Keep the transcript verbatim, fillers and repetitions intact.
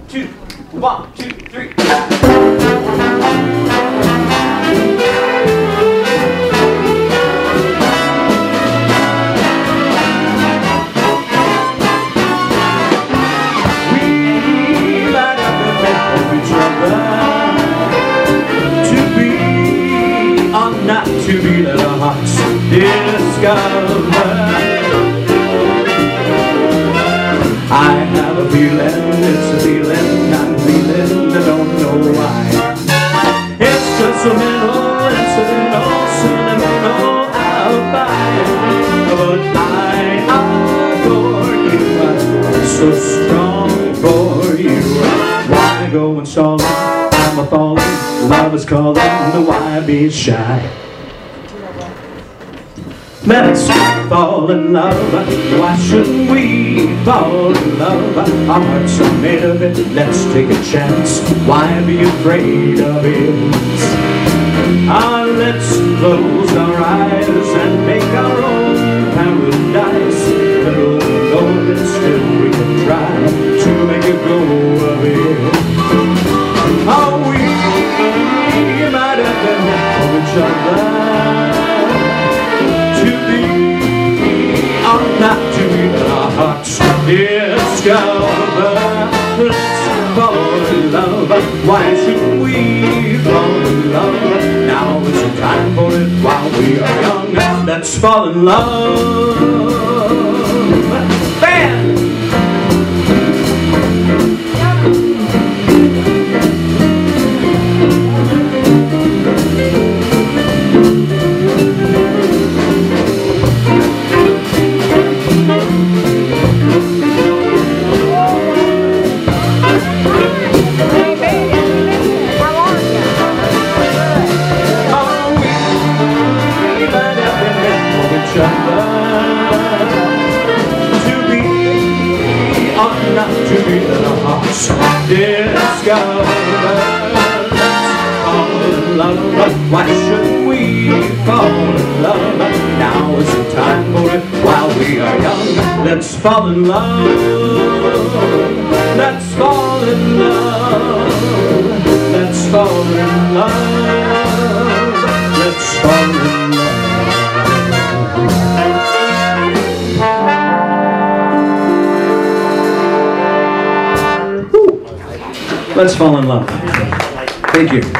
two, one, two, three. Not to be let our hearts discover. I have a feeling, it's a feeling I'm feeling, I don't know why. It's just a little incidental, sentimental alibi. But I adore you, I'm so strong for you. Why go and stalling? I'm a falling, love is calling, why be shy? Let's fall in love, why shouldn't we fall in love? Our hearts are made of it, let's take a chance, why be afraid of it? Ah, let's close our eyes and make our own paradise. Little though it's still we can try to make a go of it. Oh, we might have been meant for each other, to be or not to be, but our hearts discover. Let's fall in love, why shouldn't we fall in love? Now is the time for it while we are young. Let's fall in love. Bam! To be or not to be, let our hearts discover. Let's fall in love, why shouldn't we fall in love? Now is the time for it while we are young. Let's fall in love. Let's fall in love. Let's fall in love. Let's fall in love. Let's fall in love. Thank you.